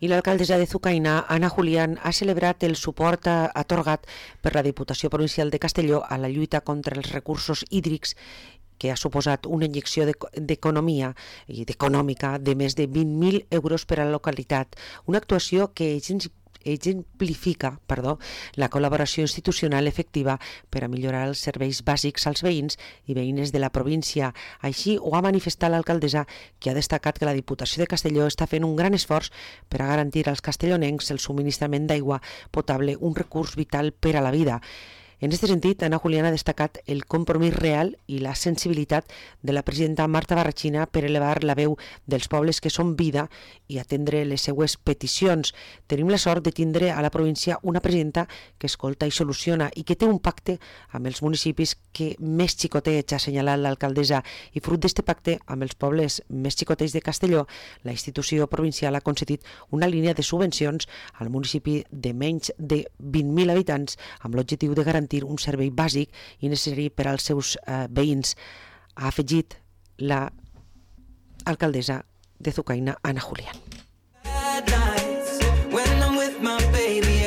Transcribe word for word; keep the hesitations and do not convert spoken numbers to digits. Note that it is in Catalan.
I l'alcaldessa de Zucaina, Ana Julián, ha celebrat el suport atorgat per la Diputació Provincial de Castelló a la lluita contra els recursos hídrics, que ha suposat una injecció d'economia i econòmica de més de vint mil euros per a la localitat, una actuació que exemplifica perdó, la col·laboració institucional efectiva per a millorar els serveis bàsics als veïns i veïnes de la província. Així ho ha manifestat l'alcaldessa, que ha destacat que la Diputació de Castelló està fent un gran esforç per a garantir als castellonencs el subministrament d'aigua potable, un recurs vital per a la vida. En aquest sentit, Ana Julián ha destacat el compromís real i la sensibilitat de la presidenta Marta Barrachina per elevar la veu dels pobles que són vida i atendre les seues peticions. Tenim la sort de tindre a la província una presidenta que escolta i soluciona i que té un pacte amb els municipis que més xicoteig, ha assenyalat l'alcaldessa, i fruit d'aquest pacte amb els pobles més xicoteig de Castelló, la institució provincial ha concedit una línia de subvencions al municipi de menys de vint mil habitants amb l'objectiu de garantir un servei bàsic i necessari per als seus eh, veïns, ha afegit la alcaldessa de Zucaina, Ana Julián.